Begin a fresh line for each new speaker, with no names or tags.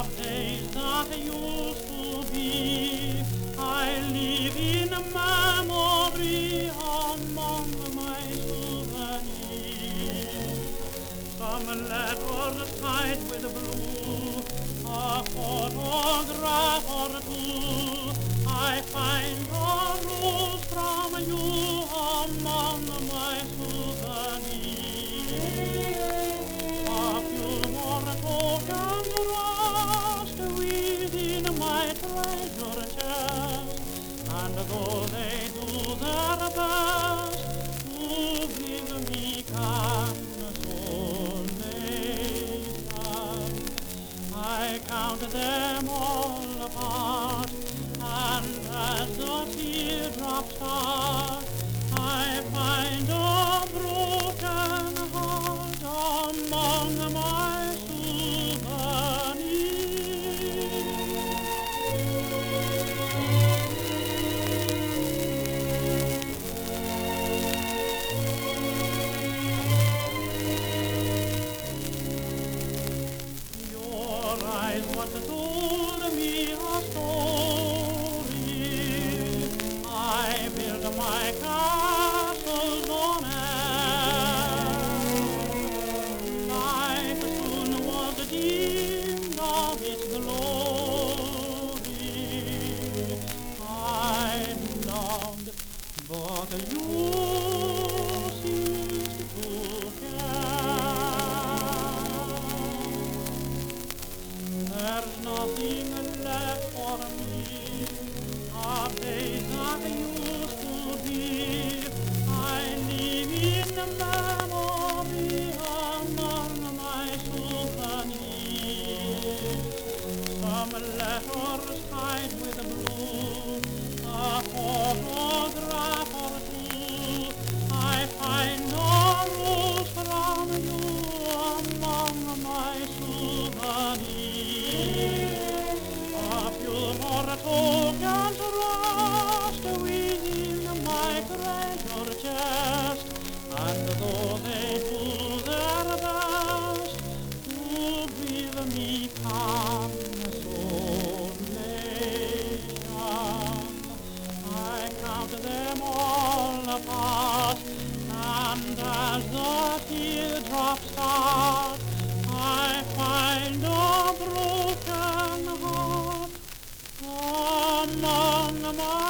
of days that used to be, I live in memory among my souvenirs. Some letters tied with blue, a photograph or two, I find a rose from you among my souvenirs. A few more tokens lost within my treasure chest, and though they do their best to give me consolation, I count them all apart, and as the teardrops start, I find a broken heart among my souvenirs. Your eyes once told me a story. I built my castles on air. Life soon was dimmed of its glory. I loved, but you ceased to care. There's nothing left for me of days that used to be. I live in memory among my souvenirs. Some letters tied with blue, a photograph or two, I find a rose from you among my souvenirs. A few more tokens lost within my treasure chest, and though they do their best to give me consolation, I count them all apart, and as the teardrops start, I find a broken heart among my